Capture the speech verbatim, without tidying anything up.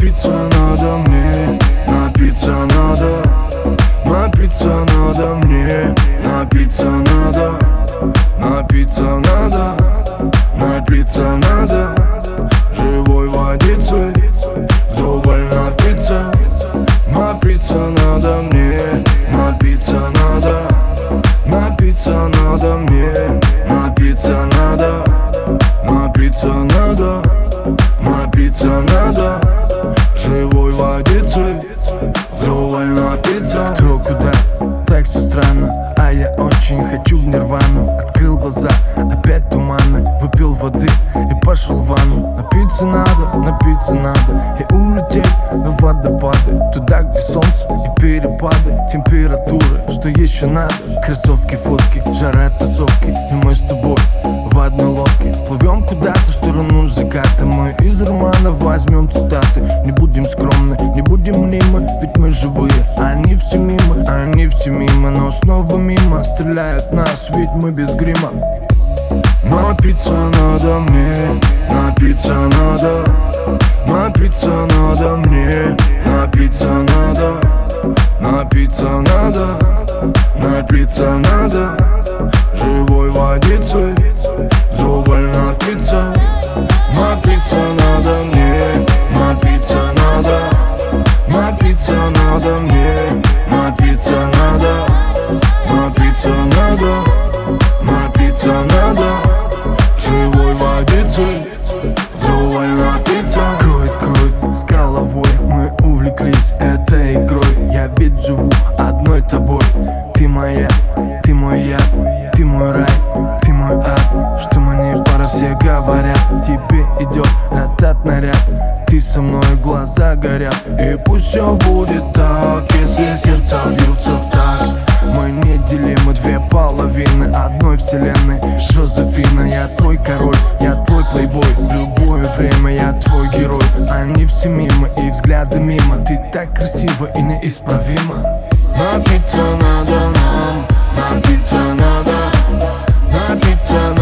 Напиться надо мне, напиться надо. Напиться надо мне, напиться надо. Напиться надо, напиться надо. Живой водицы вдоволь напиться. Напиться надо мне, напиться надо. Напиться надо мне, напиться надо. Напиться надо, напиться надо. Живой водицы вдоволь напиться. Кто куда, так все странно, а я очень хочу в нирвану. Открыл глаза, опять туманы. Выпил воды и пошел в ванну. Напиться надо, напиться надо. И улететь на водопады, туда, где солнце и перепады температуры. Что еще надо? Кроссовки, фотки, жара, тусовки. И мы с тобой в одной лодке плывем куда-то в сторону заката. Мы из романа возьмем цитаты. Не будем скромны, не будем мнимы, ведь мы живые. Они все мимо, они все мимо, но снова мимо. Стреляют нас, ведь мы без грима. Напиться надо мне, напиться надо. Напиться надо мне, напиться надо. Напиться надо, напиться надо. Живой водицы вдоволь напиться. Напиться надо мне, напиться надо. Напиться надо мне, напиться надо. Напиться надо, напиться надо. Живой водицы вдоволь напиться. Кроет, кроет с головой, мы увлеклись этой игрой. Я ведь живу одной тобой. Ты моя, ты мой я, ты мой рай, ты мой ад. Что мы не пара, все говорят. Тебе идет этот наряд. Ты со мной, глаза горят. И пусть все будет так, если сердца бьются в такт. Мы неделимы, две половины одной вселенной. Жозефина, я твой король, я твой плейбой. В любое время я твой герой. Они все мимо и взгляды мимо. Ты так красива и неисправима. Напиться надо нам, напиться надо. Напиться надо.